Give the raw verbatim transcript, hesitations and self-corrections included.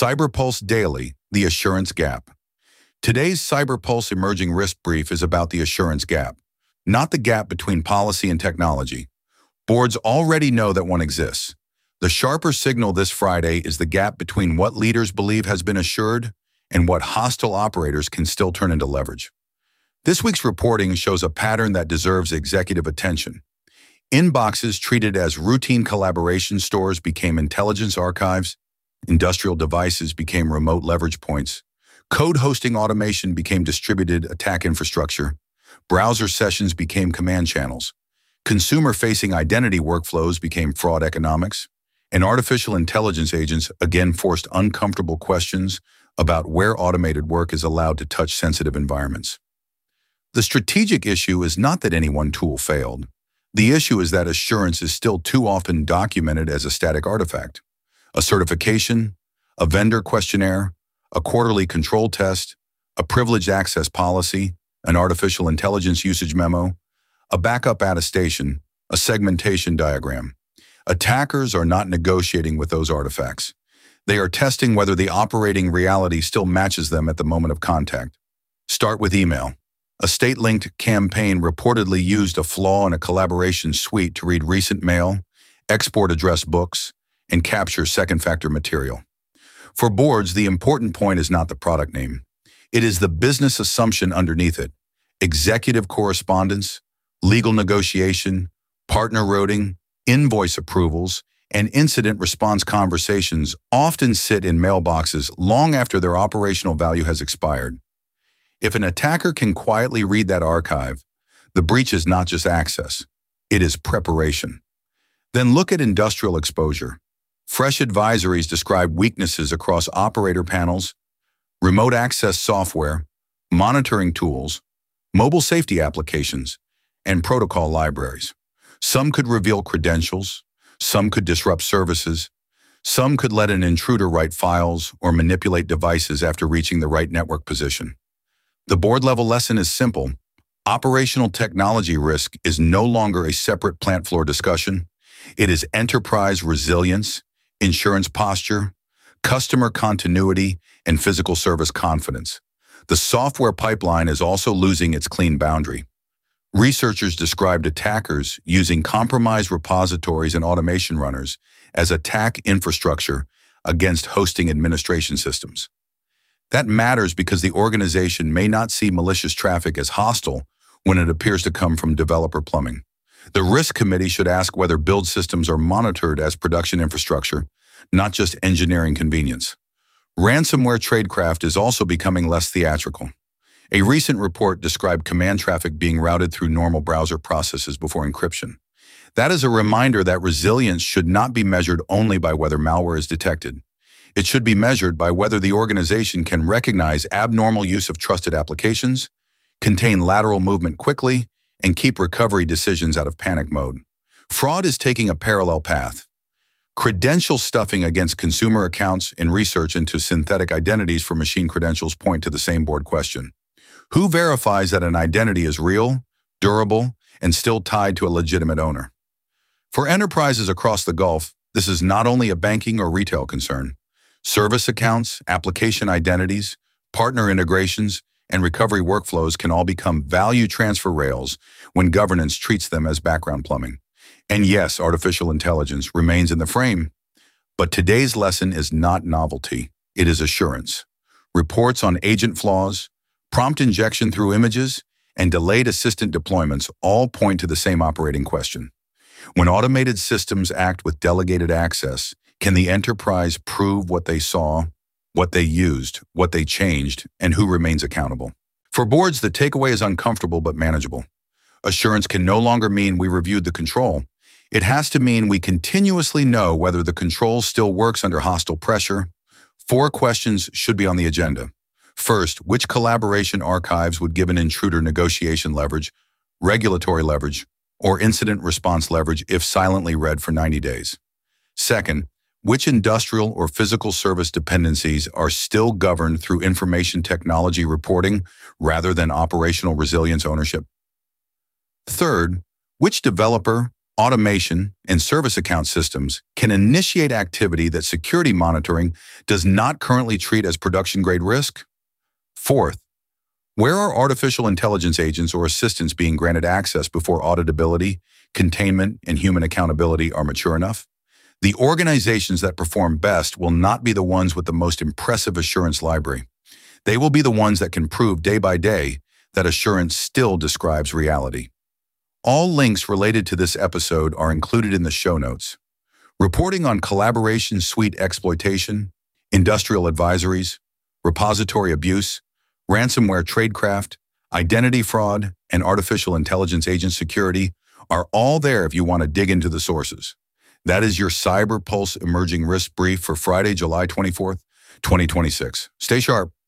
CyberPulse Daily, the Assurance Gap. Today's CyberPulse Emerging Risk Brief is about the assurance gap, not the gap between policy and technology. Boards already know that one exists. The sharper signal this Friday is the gap between what leaders believe has been assured and what hostile operators can still turn into leverage. This week's reporting shows a pattern that deserves executive attention. Inboxes treated as routine collaboration stores became intelligence archives. Industrial devices became remote leverage points. Code hosting automation became distributed attack infrastructure. Browser sessions became command channels. Consumer-facing identity workflows became fraud economics. And artificial intelligence agents again forced uncomfortable questions about where automated work is allowed to touch sensitive environments. The strategic issue is not that any one tool failed. The issue is that assurance is still too often documented as a static artifact. A certification, a vendor questionnaire, a quarterly control test, a privileged access policy, an artificial intelligence usage memo, a backup attestation, a segmentation diagram. Attackers are not negotiating with those artifacts. They are testing whether the operating reality still matches them at the moment of contact. Start with email. A state-linked campaign reportedly used a flaw in a collaboration suite to read recent mail, export address books, and capture second-factor material. For boards, the important point is not the product name. It is the business assumption underneath it. Executive correspondence, legal negotiation, partner routing, invoice approvals, and incident response conversations often sit in mailboxes long after their operational value has expired. If an attacker can quietly read that archive, the breach is not just access, it is preparation. Then look at industrial exposure. Fresh advisories describe weaknesses across operator panels, remote access software, monitoring tools, mobile safety applications, and protocol libraries. Some could reveal credentials, some could disrupt services, some could let an intruder write files or manipulate devices after reaching the right network position. The board-level lesson is simple. Operational technology risk is no longer a separate plant floor discussion. It is enterprise resilience, insurance posture, customer continuity, and physical service confidence. The software pipeline is also losing its clean boundary. Researchers described attackers using compromised repositories and automation runners as attack infrastructure against hosting administration systems. That matters because the organization may not see malicious traffic as hostile when it appears to come from developer plumbing. The risk committee should ask whether build systems are monitored as production infrastructure, not just engineering convenience. Ransomware tradecraft is also becoming less theatrical. A recent report described command traffic being routed through normal browser processes before encryption. That is a reminder that resilience should not be measured only by whether malware is detected. It should be measured by whether the organization can recognize abnormal use of trusted applications, contain lateral movement quickly, and keep recovery decisions out of panic mode. Fraud is taking a parallel path. Credential stuffing against consumer accounts and research into synthetic identities for machine credentials point to the same board question. Who verifies that an identity is real, durable, and still tied to a legitimate owner? For enterprises across the Gulf, this is not only a banking or retail concern. Service accounts, application identities, partner integrations, and recovery workflows can all become value transfer rails when governance treats them as background plumbing. And yes, artificial intelligence remains in the frame, but today's lesson is not novelty, it is assurance. Reports on agent flaws, prompt injection through images, and delayed assistant deployments all point to the same operating question. When automated systems act with delegated access, can the enterprise prove what they saw, what they used, what they changed, and who remains accountable? For boards, the takeaway is uncomfortable but manageable. Assurance can no longer mean we reviewed the control. It has to mean we continuously know whether the control still works under hostile pressure. Four questions should be on the agenda. First, which collaboration archives would give an intruder negotiation leverage, regulatory leverage, or incident response leverage if silently read for ninety days? Second, which industrial or physical service dependencies are still governed through information technology reporting rather than operational resilience ownership? Third, which developer, automation, and service account systems can initiate activity that security monitoring does not currently treat as production-grade risk. Fourth, where are artificial intelligence agents or assistants being granted access before auditability, containment, and human accountability are mature enough? The organizations that perform best will not be the ones with the most impressive assurance library. They will be the ones that can prove day by day that assurance still describes reality. All links related to this episode are included in the show notes. Reporting on collaboration suite exploitation, industrial advisories, repository abuse, ransomware tradecraft, identity fraud, and artificial intelligence agent security are all there if you want to dig into the sources. That is your CyberPulse Emerging Risk Brief for Friday, July twenty-fourth, twenty twenty-six. Stay sharp.